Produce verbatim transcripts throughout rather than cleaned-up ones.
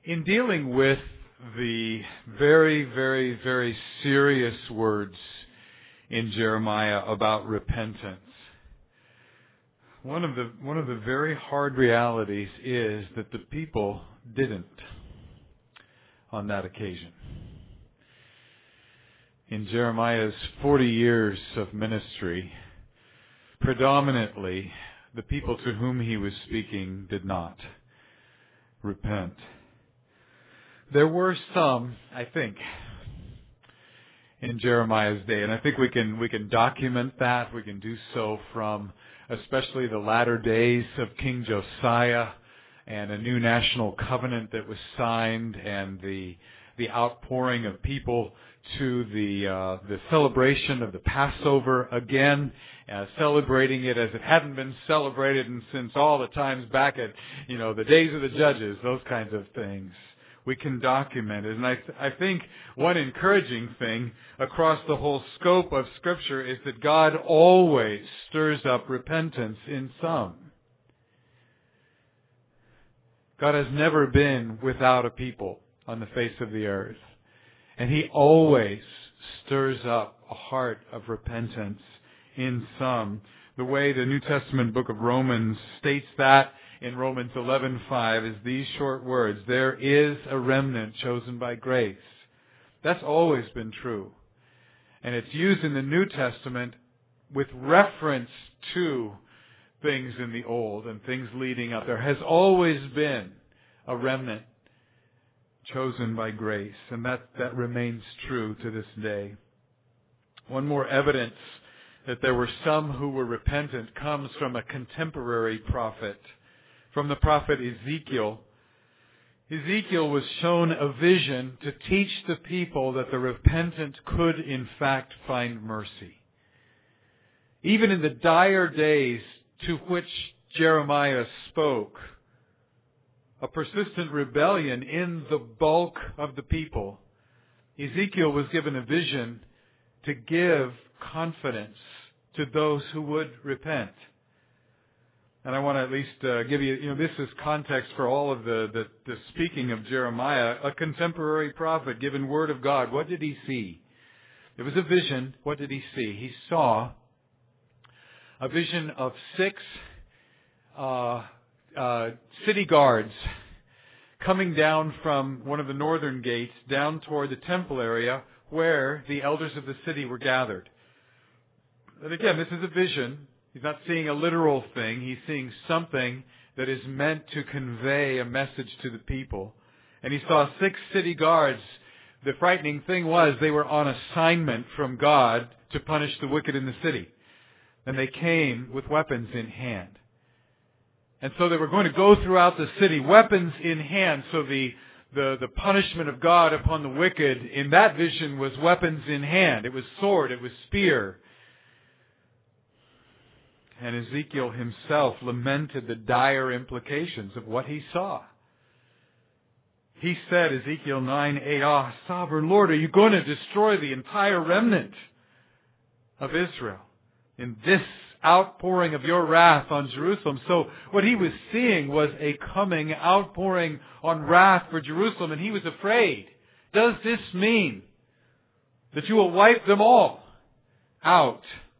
In dealing with the very, very, very serious words in Jeremiah about repentance, one of the one of the very hard realities is that the people didn't on that occasion. In Jeremiah's forty years of ministry, predominantly the people to whom he was speaking did not repent. There were some, I think, in Jeremiah's day, and I think we can we can document that. We can do so from especially the latter days of King Josiah and a new national covenant that was signed, and the the outpouring of people to the uh, the celebration of the Passover again, uh, celebrating it as it hadn't been celebrated and since all the times back at you know the days of the judges, those kinds of things. We can document it. And I, th- I think one encouraging thing across the whole scope of Scripture is that God always stirs up repentance in some. God has never been without a people on the face of the earth. And He always stirs up a heart of repentance in some. The way the New Testament book of Romans states that in Romans eleven five is these short words: there is a remnant chosen by grace. That's always been true. And it's used in the New Testament with reference to things in the Old and things leading up. There has always been a remnant chosen by grace, and that, that remains true to this day. One more evidence that there were some who were repentant comes from a contemporary prophet. From the prophet Ezekiel. Ezekiel was shown a vision to teach the people that the repentant could in fact find mercy. Even in the dire days to which Jeremiah spoke, a persistent rebellion in the bulk of the people, Ezekiel was given a vision to give confidence to those who would repent. And I want to at least uh, give you, you know, this is context for all of the, the, the speaking of Jeremiah, a contemporary prophet given word of God. What did he see? It was a vision. What did he see? He saw a vision of six uh, uh, city guards coming down from one of the northern gates down toward the temple area where the elders of the city were gathered. And again, this is a vision. He's not seeing a literal thing. He's seeing something that is meant to convey a message to the people. And he saw six city guards. The frightening thing was they were on assignment from God to punish the wicked in the city. And they came with weapons in hand. And so they were going to go throughout the city, weapons in hand. So the, the, the punishment of God upon the wicked in that vision was weapons in hand. It was sword, it was spear. And Ezekiel himself lamented the dire implications of what he saw. He said, Ezekiel nine eight, "Ah, sovereign Lord, are you going to destroy the entire remnant of Israel in this outpouring of your wrath on Jerusalem?" So what he was seeing was a coming outpouring on wrath for Jerusalem, and he was afraid. Does this mean that you will wipe them all out?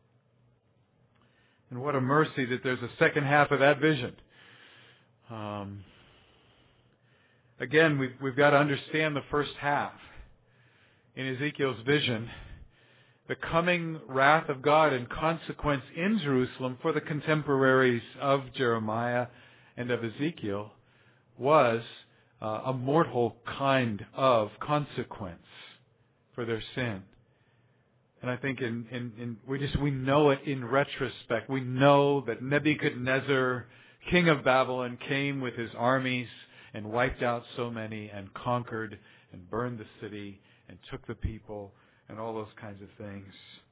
And what a mercy that there's a second half of that vision. Um, again, we've, we've got to understand the first half. In Ezekiel's vision, the coming wrath of God and consequence in Jerusalem for the contemporaries of Jeremiah and of Ezekiel was uh, a mortal kind of consequence for their sin. And I think in, in, in we just we know it in retrospect. We know that Nebuchadnezzar, king of Babylon, came with his armies and wiped out so many and conquered and burned the city and took the people and all those kinds of things.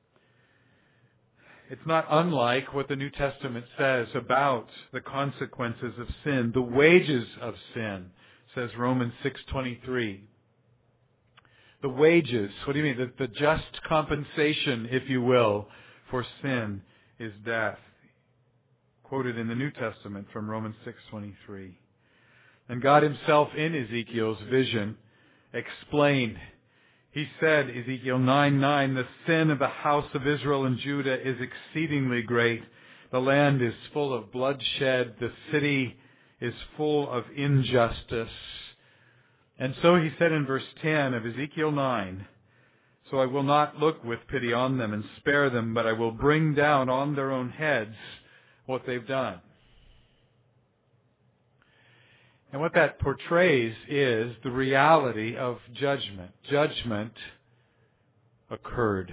It's not unlike what the New Testament says about the consequences of sin. The wages of sin, says Romans six twenty-three. The wages, what do you mean? The, the just compensation, if you will, for sin is death. Quoted in the New Testament from Romans six twenty-three. And God Himself in Ezekiel's vision explained. He said, Ezekiel nine nine, the sin of the house of Israel and Judah is exceedingly great. The land is full of bloodshed. The city is full of injustice. And so He said in verse ten of Ezekiel nine, so I will not look with pity on them and spare them, but I will bring down on their own heads what they've done. And what that portrays is the reality of judgment. Judgment occurred.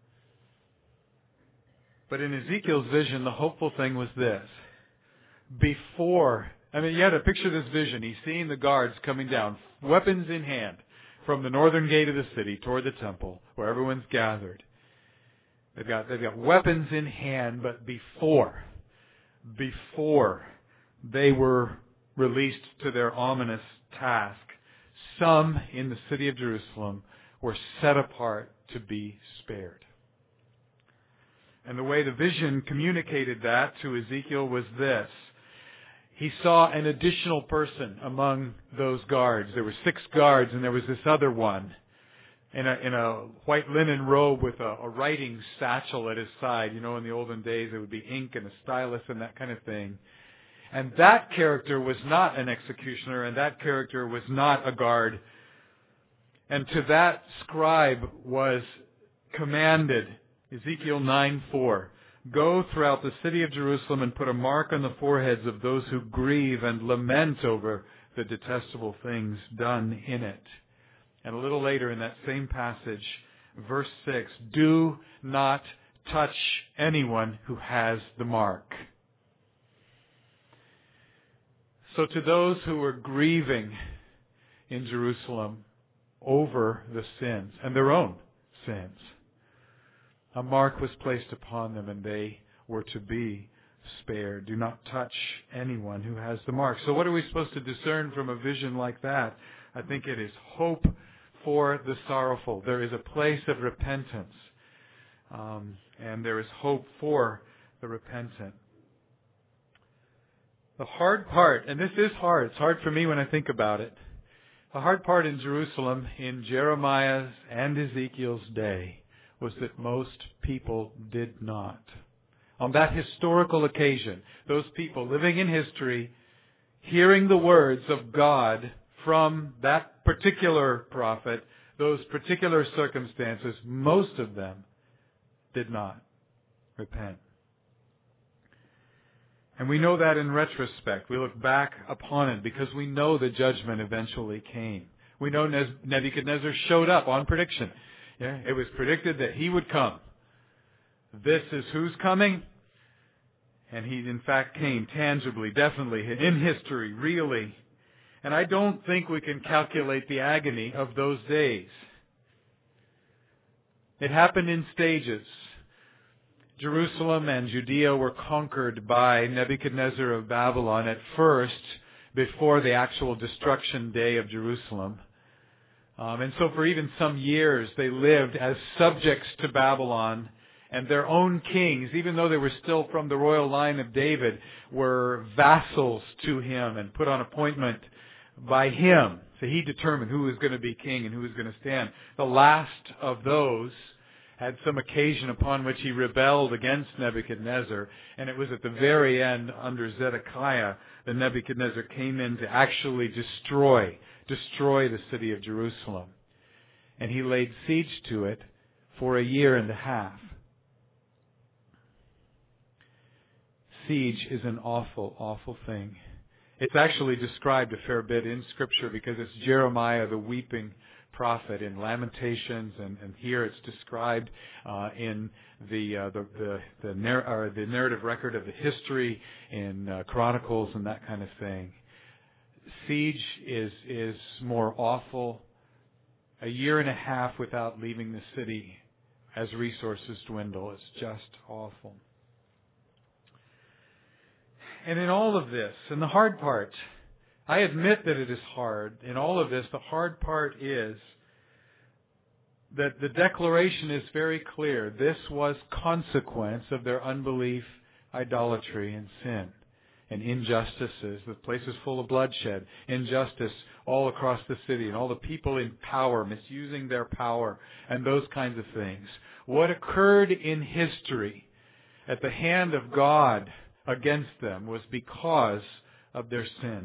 But in Ezekiel's vision, the hopeful thing was this. Before, I mean, you had to picture this vision. He's seeing the guards coming down, weapons in hand, from the northern gate of the city toward the temple, where everyone's gathered. They've got, they've got weapons in hand, but before, before they were released to their ominous task, some in the city of Jerusalem were set apart to be spared. And the way the vision communicated that to Ezekiel was this. He saw an additional person among those guards. There were six guards, and there was this other one in a, in a white linen robe with a, a writing satchel at his side. You know, in the olden days, it would be ink and a stylus and that kind of thing. And that character was not an executioner, and that character was not a guard. And to that scribe was commanded, Ezekiel nine four, go throughout the city of Jerusalem and put a mark on the foreheads of those who grieve and lament over the detestable things done in it. And a little later in that same passage, verse six, do not touch anyone who has the mark. So to those who were grieving in Jerusalem over the sins, and their own sins, a mark was placed upon them and they were to be spared. Do not touch anyone who has the mark. So what are we supposed to discern from a vision like that? I think it is hope for the sorrowful. There is a place of repentance, um, and there is hope for the repentant. The hard part, and this is hard, it's hard for me when I think about it. The hard part in Jerusalem in Jeremiah's and Ezekiel's day was that most people did not. On that historical occasion, those people living in history, hearing the words of God from that particular prophet, those particular circumstances, most of them did not repent. And we know that in retrospect. We look back upon it because we know the judgment eventually came. We know Nebuchadnezzar showed up on prediction. Yeah, it was predicted that he would come. This is who's coming. And he in fact came tangibly, definitely, in history, really. And I don't think we can calculate the agony of those days. It happened in stages. Jerusalem and Judea were conquered by Nebuchadnezzar of Babylon at first, before the actual destruction day of Jerusalem. Um, and so for even some years they lived as subjects to Babylon, and their own kings, even though they were still from the royal line of David, were vassals to him and put on appointment by him. So he determined who was going to be king and who was going to stand. The last of those had some occasion upon which he rebelled against Nebuchadnezzar, and it was at the very end, under Zedekiah, that Nebuchadnezzar came in to actually destroy, destroy the city of Jerusalem. And he laid siege to it for a year and a half. Siege is an awful, awful thing. It's actually described a fair bit in Scripture because it's Jeremiah, the weeping prophet, in Lamentations, and, and here it's described uh, in the uh, the the, the, narr- or the narrative record of the history in uh, Chronicles and that kind of thing. Siege is is more awful. A year and a half without leaving the city as resources dwindle. It's just awful. And in all of this, and the hard part, I admit that it is hard. In all of this, the hard part is that the declaration is very clear. This was consequence of their unbelief, idolatry, and sin. and injustices. The place is full of bloodshed, injustice all across the city, and all the people in power misusing their power, and those kinds of things. What occurred in history at the hand of God against them was because of their sin.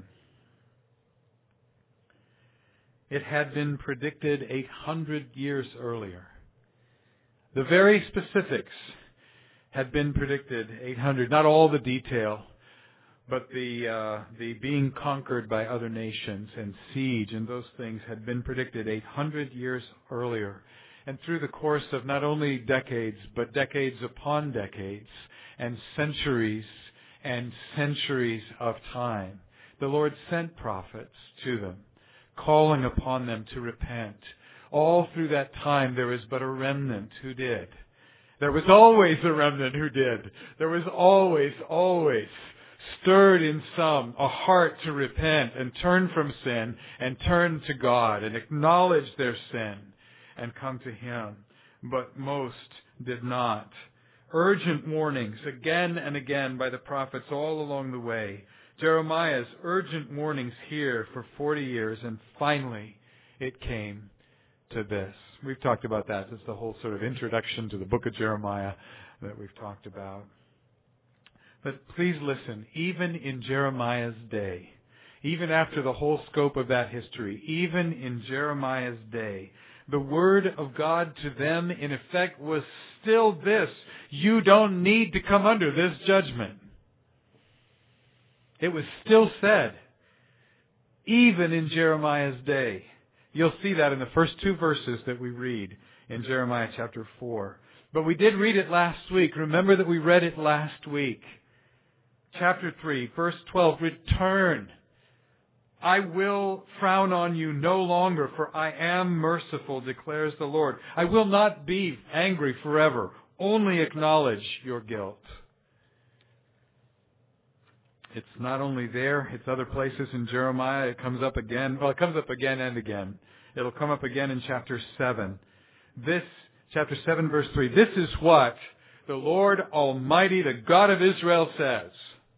It had been predicted eight hundred years earlier. The very specifics had been predicted eight hundred, not all the detail, but the uh, the being conquered by other nations and siege and those things had been predicted eight hundred years earlier. And through the course of not only decades, but decades upon decades and centuries and centuries of time, the Lord sent prophets to them, calling upon them to repent. All through that time there was but a remnant who did. There was always a remnant who did. There was always, always stirred in some a heart to repent and turn from sin and turn to God and acknowledge their sin and come to Him. But most did not. Urgent warnings again and again by the prophets all along the way. Jeremiah's urgent warnings here for forty years, and finally it came to this. We've talked about that. It's the whole sort of introduction to the book of Jeremiah that we've talked about. But please listen, even in Jeremiah's day, even after the whole scope of that history, even in Jeremiah's day, the word of God to them, in effect, was still this: you don't need to come under this judgment. It was still said, even in Jeremiah's day. You'll see that in the first two verses that we read in Jeremiah chapter four. But we did read it last week. Remember that we read it last week. Chapter three, verse twelve, return. I will frown on you no longer, for I am merciful, declares the Lord. I will not be angry forever. Only acknowledge your guilt. It's not only there, it's other places in Jeremiah. It comes up again. Well, it comes up again and again. It'll come up again in chapter seven. This, chapter seven, verse three, this is what the Lord Almighty, the God of Israel, says.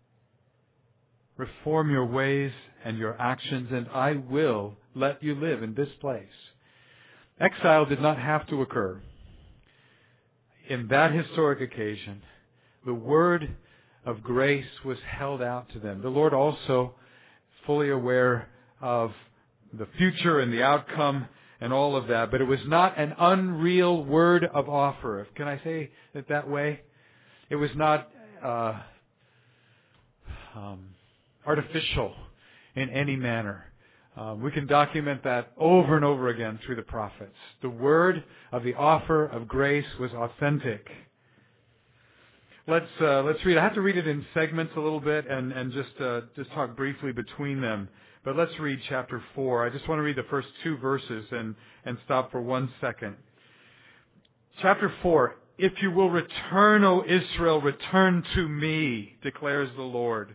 Reform your ways and your actions, and I will let you live in this place. Exile did not have to occur. In that historic occasion, the word of grace was held out to them. The Lord also, fully aware of the future and the outcome and all of that, but it was not an unreal word of offer. Can I say it that way? It was not uh, um, artificial in any manner. Uh, we can document that over and over again through the prophets. The word of the offer of grace was authentic. Let's uh, let's read. I have to read it in segments a little bit and and just uh, just talk briefly between them. But let's read chapter four. I just want to read the first two verses and and stop for one second. Chapter four. If you will return, O Israel, return to me, declares the Lord.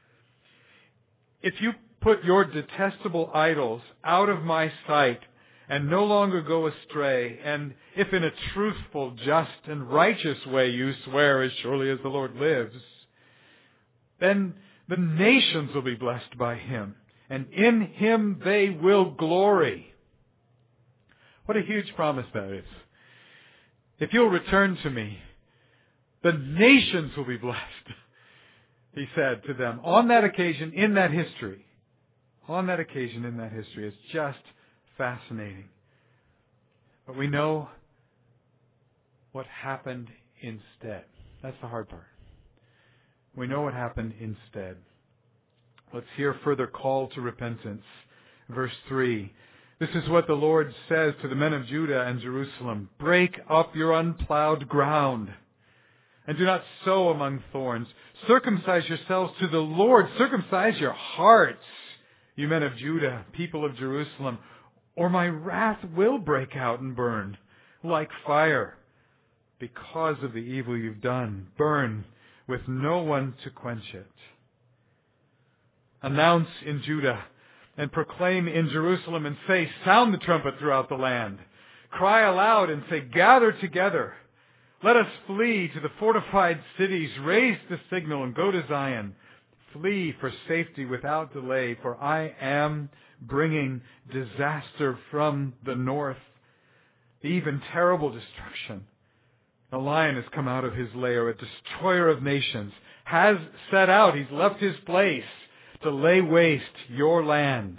If you put your detestable idols out of my sight and no longer go astray, and if in a truthful, just, and righteous way you swear, as surely as the Lord lives, then the nations will be blessed by Him, and in Him they will glory. What a huge promise that is. If you'll return to me, the nations will be blessed, He said to them. On that occasion, in that history, on that occasion, in that history, it's just fascinating. But we know what happened instead. That's the hard part. We know what happened instead. Let's hear further call to repentance. Verse three. This is what the Lord says to the men of Judah and Jerusalem. Break up your unplowed ground, and do not sow among thorns. Circumcise yourselves to the Lord. Circumcise your hearts, you men of Judah, people of Jerusalem, or my wrath will break out and burn like fire because of the evil you've done. Burn with no one to quench it. Announce in Judah and proclaim in Jerusalem and say, sound the trumpet throughout the land. Cry aloud and say, gather together. Let us flee to the fortified cities. Raise the signal and go to Zion. Flee for safety without delay, for I am bringing disaster from the north, even terrible destruction. A lion has come out of his lair, a destroyer of nations has set out. He's left his place to lay waste your land.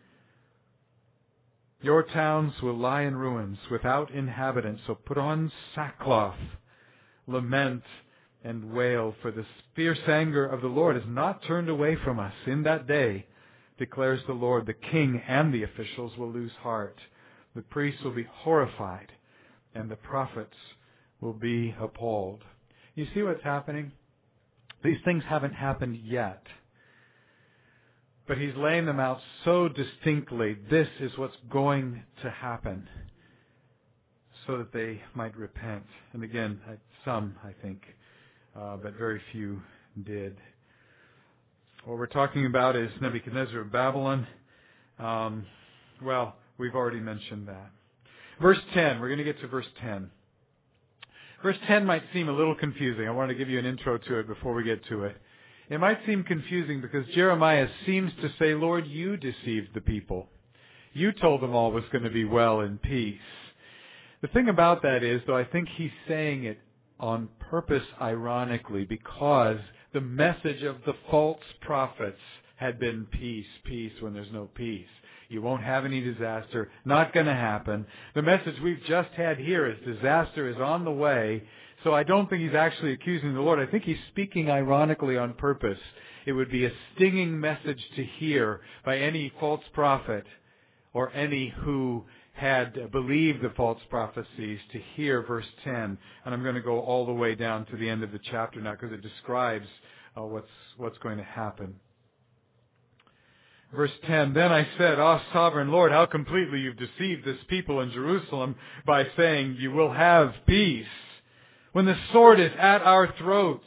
Your towns will lie in ruins without inhabitants, so put on sackcloth, lament and wail, for the fierce anger of the Lord is not turned away from us. In that day, declares the Lord, the king and the officials will lose heart. The priests will be horrified, and the prophets will be appalled. You see what's happening? These things haven't happened yet. But he's laying them out so distinctly. This is what's going to happen, so that they might repent. And again, some, I think, uh, but very few did. What we're talking about is Nebuchadnezzar of Babylon. Um, well, we've already mentioned that. Verse ten, we're going to get to verse ten. Verse ten might seem a little confusing. I want to give you an intro to it before we get to it. It might seem confusing because Jeremiah seems to say, Lord, you deceived the people. You told them all was going to be well and peace. The thing about that is, though, I think he's saying it on purpose ironically, because the message of the false prophets had been peace, peace when there's no peace. You won't have any disaster. Not going to happen. The message we've just had here is disaster is on the way. So I don't think he's actually accusing the Lord. I think he's speaking ironically on purpose. It would be a stinging message to hear by any false prophet or any who had believed the false prophecies, to hear verse ten. And I'm going to go all the way down to the end of the chapter now because it describes uh, what's what's going to happen. Verse ten, Then I said, Ah, sovereign Lord, how completely you've deceived this people in Jerusalem by saying you will have peace, when the sword is at our throats.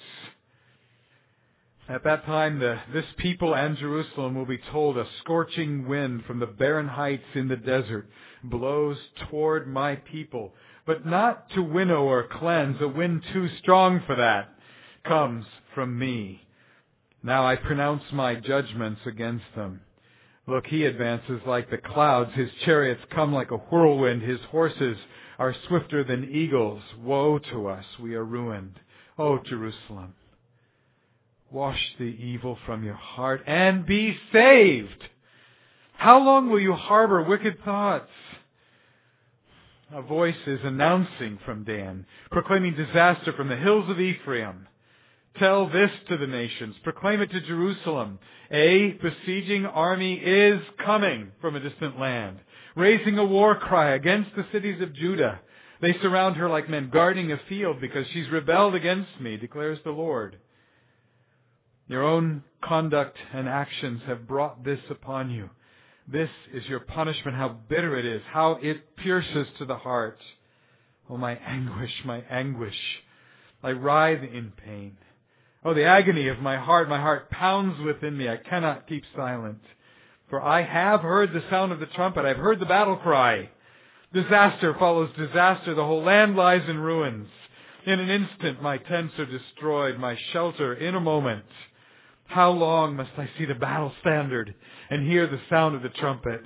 At that time, the, this people and Jerusalem will be told, a scorching wind from the barren heights in the desert blows toward my people, but not to winnow or cleanse. A wind too strong for that comes from me. Now I pronounce my judgments against them. Look, he advances like the clouds. His chariots come like a whirlwind. His horses are swifter than eagles. Woe to us, we are ruined. O Jerusalem, wash the evil from your heart and be saved. How long will you harbor wicked thoughts? A voice is announcing from Dan, proclaiming disaster from the hills of Ephraim. Tell this to the nations. Proclaim it to Jerusalem. A besieging army is coming from a distant land, raising a war cry against the cities of Judah. They surround her like men guarding a field because she's rebelled against me, declares the Lord. Your own conduct and actions have brought this upon you. This is your punishment. How bitter it is. How it pierces to the heart. Oh, my anguish, my anguish. I writhe in pain. Oh, the agony of my heart. My heart pounds within me. I cannot keep silent. For I have heard the sound of the trumpet. I've heard the battle cry. Disaster follows disaster. The whole land lies in ruins. In an instant, my tents are destroyed. My shelter in a moment. How long must I see the battle standard and hear the sound of the trumpet?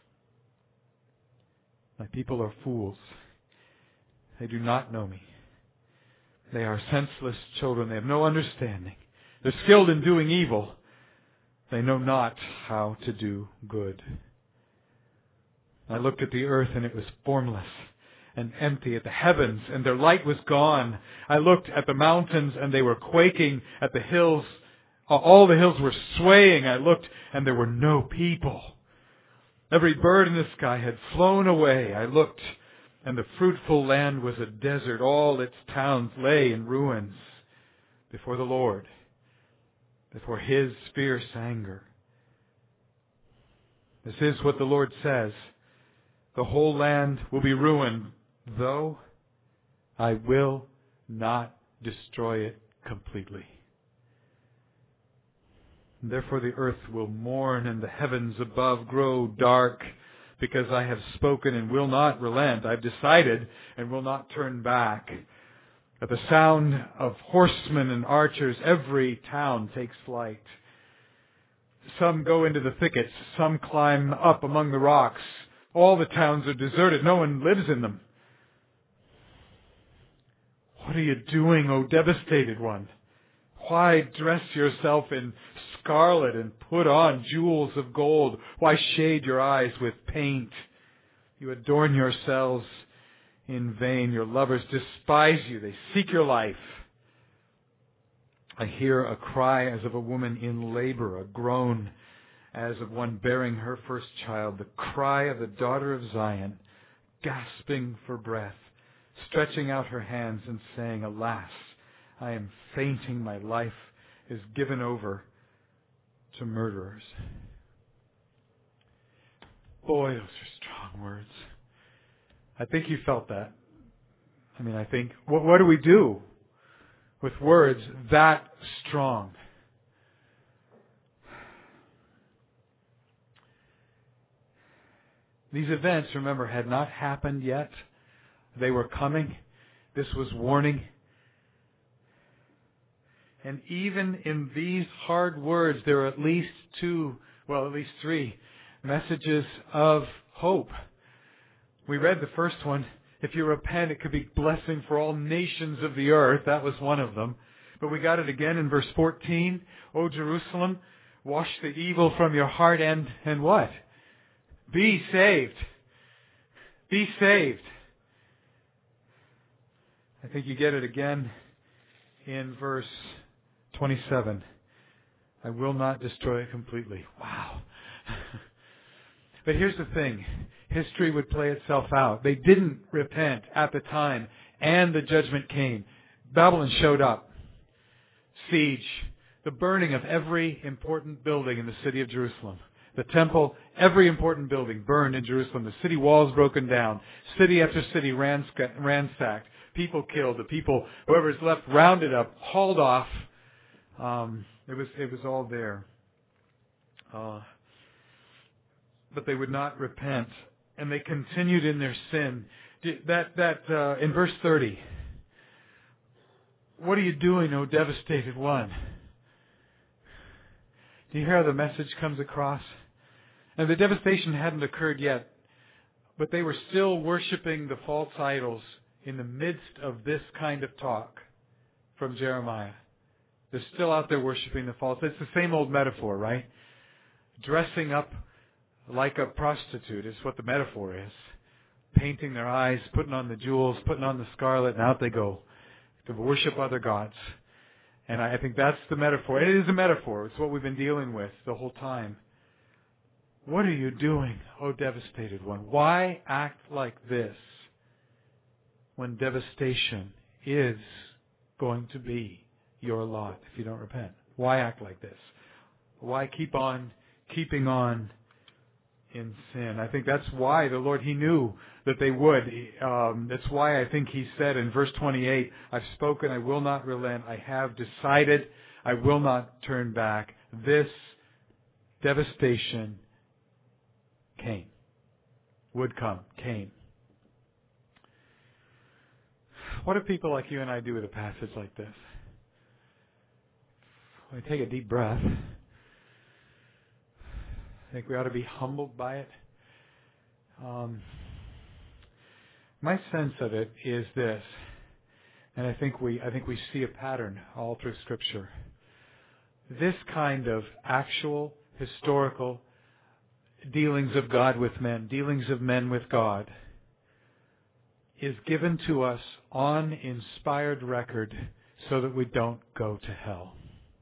My people are fools. They do not know me. They are senseless children. They have no understanding. They're skilled in doing evil. They know not how to do good. I looked at the earth and it was formless and empty, at the heavens and their light was gone. I looked at the mountains and they were quaking, at the hills. All the hills were swaying. I looked and there were no people. Every bird in the sky had flown away. I looked and the fruitful land was a desert. All its towns lay in ruins before the Lord, before His fierce anger. This is what the Lord says. The whole land will be ruined, though I will not destroy it completely. Therefore the earth will mourn and the heavens above grow dark, because I have spoken and will not relent. I've decided and will not turn back. At the sound of horsemen and archers, every town takes flight. Some go into the thickets. Some climb up among the rocks. All the towns are deserted. No one lives in them. What are you doing, O devastated one? Why dress yourself in scarlet and put on jewels of gold? Why shade your eyes with paint? You adorn yourselves in vain. Your lovers despise you. They seek your life. I hear a cry as of a woman in labor, a groan as of one bearing her first child, the cry of the daughter of Zion, gasping for breath, stretching out her hands and saying, Alas, I am fainting, my life is given over to murderers. Boy, those are strong words. I think you felt that. I mean, I think, what, what do we do with words that strong? These events, remember, had not happened yet. They were coming. This was warning. And even in these hard words, there are at least two, well, at least three messages of hope. We read the first one. If you repent, it could be blessing for all nations of the earth. That was one of them. But we got it again in verse fourteen. O Jerusalem, wash the evil from your heart and, and what? Be saved. Be saved. I think you get it again in verse twenty-seven. I will not destroy it completely. Wow. But here's the thing. History would play itself out. They didn't repent at the time, and the judgment came. Babylon showed up. Siege. The burning of every important building in the city of Jerusalem. The temple, every important building burned in Jerusalem. The city walls broken down. City after city ransacked. People killed. The people, whoever's left, rounded up, hauled off. Um, it was it was all there. Uh, but they would not repent, and they continued in their sin. That that uh, in verse thirty. What are you doing, O devastated one? Do you hear how the message comes across? And the devastation hadn't occurred yet, but they were still worshiping the false idols in the midst of this kind of talk from Jeremiah. They're still out there worshiping the false. It's the same old metaphor, right? Dressing up like a prostitute is what the metaphor is. Painting their eyes, putting on the jewels, putting on the scarlet, and out they go to worship other gods. And I think that's the metaphor. It is a metaphor. It's what we've been dealing with the whole time. What are you doing, O devastated one? Why act like this when devastation is going to be your lot if you don't repent? Why act like this? Why keep on keeping on in sin? I think that's why the Lord, He knew that they would. Um, that's why I think He said in verse twenty-eight, I've spoken, I will not relent. I have decided, I will not turn back. This devastation came. Would come. Came. What do people like you and I do with a passage like this? We take a deep breath. I think we ought to be humbled by it. Um, my sense of it is this, and I think we I think we see a pattern all through Scripture. This kind of actual, historical dealings of God with men, dealings of men with God, is given to us on inspired record so that we don't go to hell.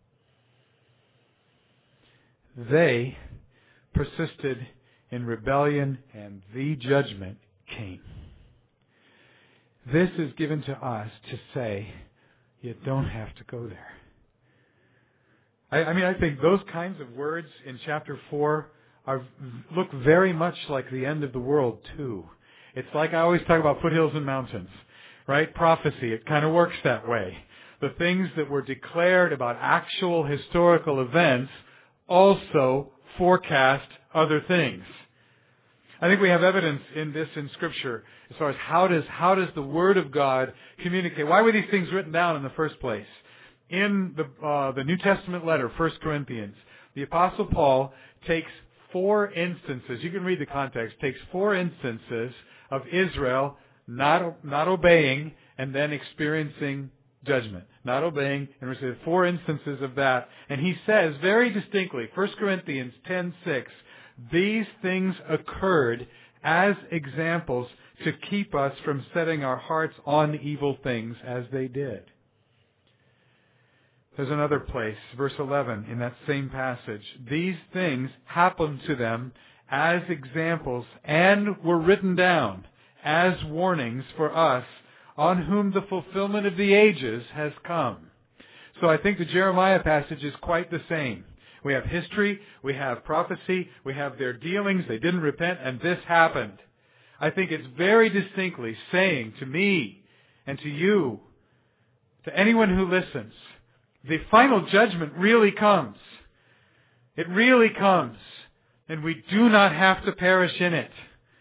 They persisted in rebellion, and the judgment came. This is given to us to say, you don't have to go there. I, I mean, I think those kinds of words in chapter four are look very much like the end of the world, too. It's like I always talk about foothills and mountains, right? Prophecy, it kind of works that way. The things that were declared about actual historical events also forecast other things. I think we have evidence in this in Scripture as far as how does how does the Word of God communicate? Why were these things written down in the first place? In the uh, the New Testament letter, First Corinthians, The Apostle Paul takes four instances, you can read the context, takes four instances of Israel not, not obeying and then experiencing judgment. Not obeying, and there's four instances of that. And he says very distinctly, First Corinthians ten six, these things occurred as examples to keep us from setting our hearts on evil things as they did. There's another place, verse eleven, in that same passage. These things happened to them as examples and were written down as warnings for us, on whom the fulfillment of the ages has come. So I think the Jeremiah passage is quite the same. We have history, we have prophecy, we have their dealings, they didn't repent, and this happened. I think it's very distinctly saying to me and to you, to anyone who listens, the final judgment really comes. It really comes. And we do not have to perish in it.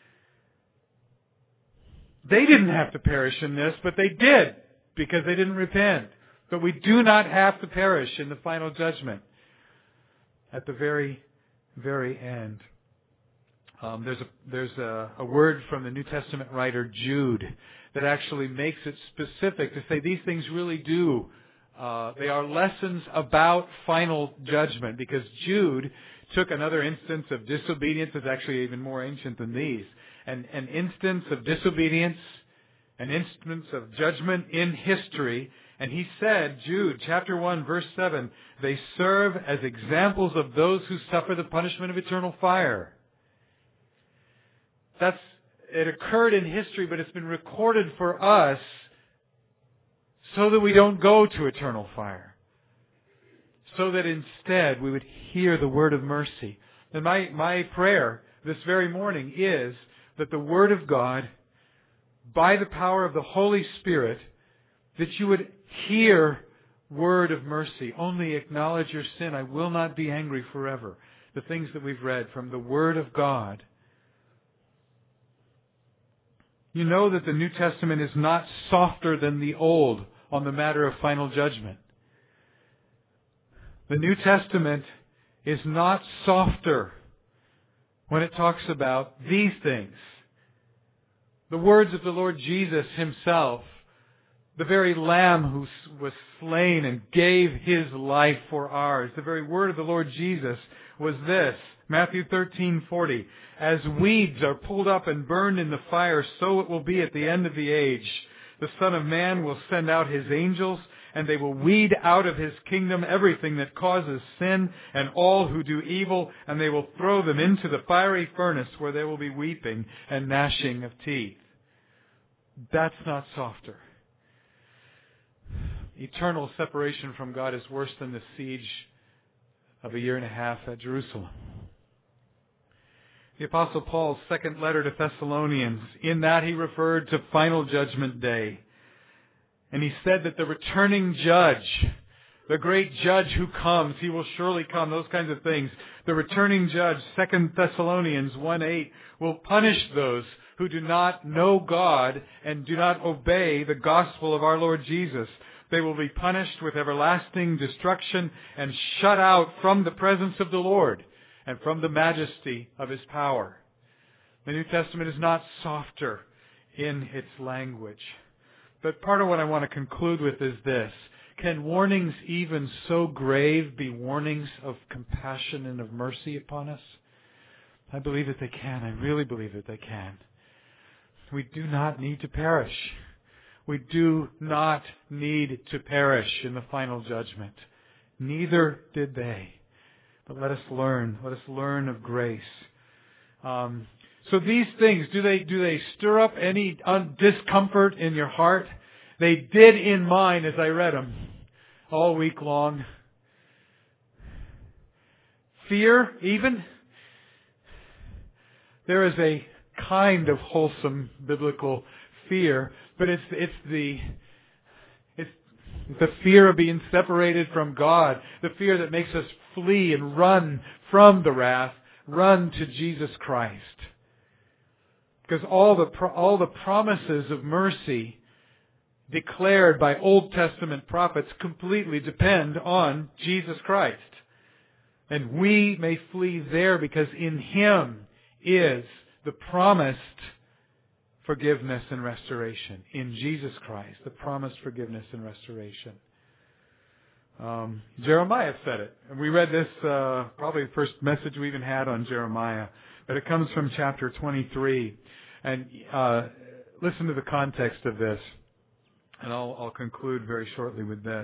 They didn't have to perish in this, but they did because they didn't repent. But we do not have to perish in the final judgment at the very, very end. Um, there's a, there's a, a word from the New Testament writer Jude that actually makes it specific to say these things really do. Uh, they are lessons about final judgment, because Jude took another instance of disobedience that's actually even more ancient than these. An, an instance of disobedience, an instance of judgment in history. And he said, Jude chapter one verse seven, they serve as examples of those who suffer the punishment of eternal fire. That's, it occurred in history, but it's been recorded for us so that we don't go to eternal fire. So that instead we would hear the word of mercy. And my, my prayer this very morning is that the Word of God, by the power of the Holy Spirit, that you would hear word of mercy. Only acknowledge your sin. I will not be angry forever. The things that we've read from the Word of God. You know that the New Testament is not softer than the Old on the matter of final judgment. The New Testament is not softer when it talks about these things. The words of the Lord Jesus Himself, the very Lamb who was slain and gave His life for ours, the very word of the Lord Jesus was this, Matthew thirteen forty, as weeds are pulled up and burned in the fire, so it will be at the end of the age. The Son of Man will send out His angels, and they will weed out of His kingdom everything that causes sin and all who do evil, and they will throw them into the fiery furnace where there will be weeping and gnashing of teeth. That's not softer. Eternal separation from God is worse than the siege of a year and a half at Jerusalem. The Apostle Paul's second letter to Thessalonians, in that he referred to final judgment day. And he said that the returning judge, the great judge who comes, he will surely come, those kinds of things. The returning judge, Second Thessalonians one eight, will punish those who do not know God and do not obey the gospel of our Lord Jesus. They will be punished with everlasting destruction and shut out from the presence of the Lord and from the majesty of His power. The New Testament is not softer in its language. But part of what I want to conclude with is this. Can warnings even so grave be warnings of compassion and of mercy upon us? I believe that they can. I really believe that they can. We do not need to perish. We do not need to perish in the final judgment. Neither did they. But let us learn. Let us learn of grace. Um, so these things, do they do they stir up any un- discomfort in your heart? They did in mine as I read them all week long. Fear, even. There is a kind of wholesome biblical fear, but it's it's the it's the fear of being separated from God, the fear that makes us flee and run from the wrath, run to Jesus Christ. Because all the all the promises of mercy declared by Old Testament prophets completely depend on Jesus Christ. And we may flee there because in Him is the promised forgiveness and restoration. In Jesus Christ, the promised forgiveness and restoration. Um, Jeremiah said it. And we read this, uh, probably the first message we even had on Jeremiah. But it comes from chapter twenty-three. And uh, listen to the context of this. And I'll, I'll conclude very shortly with this.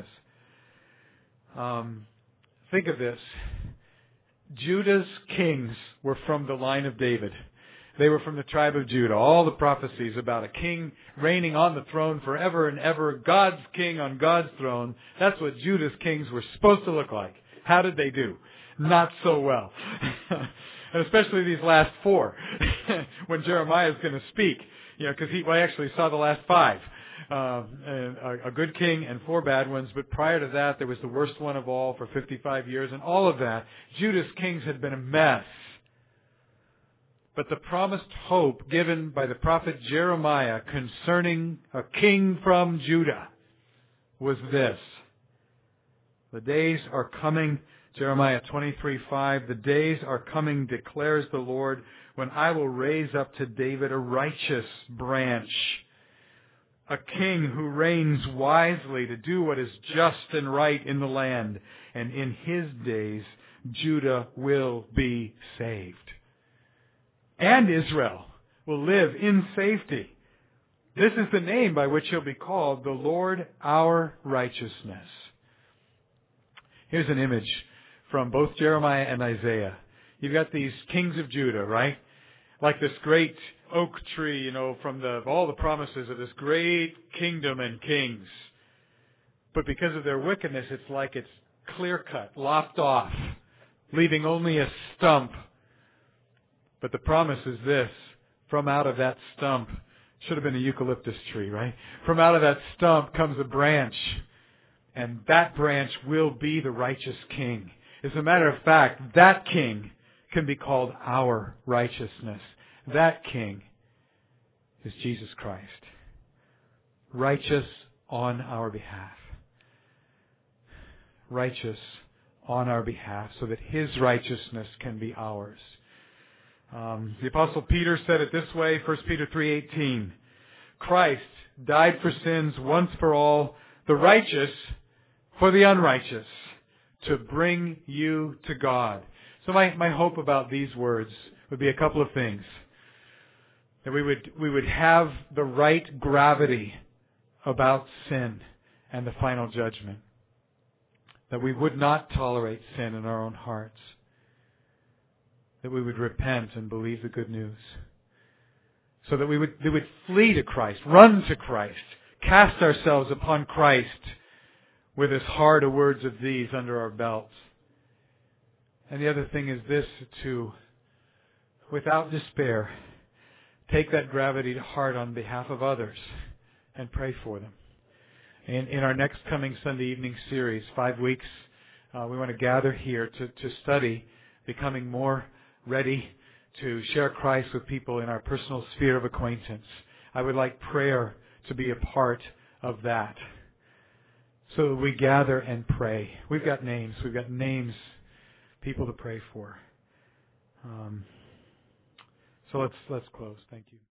Um, think of this. Judah's kings were from the line of David. They were from the tribe of Judah. All the prophecies about a king reigning on the throne forever and ever, God's king on God's throne, that's what Judah's kings were supposed to look like. How did they do? Not so well. And especially these last four, when Jeremiah is going to speak, you know, because he well, I actually saw the last five. Uh, and a, a good king and four bad ones, but prior to that, there was the worst one of all for fifty-five years, and all of that. Judah's kings had been a mess. But the promised hope given by the prophet Jeremiah concerning a king from Judah was this. The days are coming, Jeremiah twenty-three five, the days are coming, declares the Lord, when I will raise up to David a righteous branch, a king who reigns wisely to do what is just and right in the land. And in his days, Judah will be saved. And Israel will live in safety. This is the name by which he'll be called, the Lord our righteousness. Here's an image from both Jeremiah and Isaiah. You've got these kings of Judah, right? Like this great oak tree, you know, from the all the promises of this great kingdom and kings. But because of their wickedness, it's like it's clear-cut, lopped off, leaving only a stump. But the promise is this, from out of that stump, should have been a eucalyptus tree, right? From out of that stump comes a branch, and that branch will be the righteous king. As a matter of fact, that king can be called our righteousness. That king is Jesus Christ, righteous on our behalf. Righteous on our behalf so that His righteousness can be ours. Um, the Apostle Peter said it this way, First Peter three eighteen. Christ died for sins once for all, the righteous for the unrighteous, to bring you to God. So my, my hope about these words would be a couple of things. That we would we would have the right gravity about sin and the final judgment. That we would not tolerate sin in our own hearts. That we would repent and believe the good news. So that we would, we would flee to Christ, run to Christ, cast ourselves upon Christ with as hard a words of these under our belts. And the other thing is this, to, without despair, take that gravity to heart on behalf of others and pray for them. In, in our next coming Sunday evening series, five weeks, uh, we want to gather here to, to study becoming more ready to share Christ with people in our personal sphere of acquaintance. I would like prayer to be a part of that. So that we gather and pray. We've got names. We've got names, people to pray for. Um, so let's let's close. Thank you.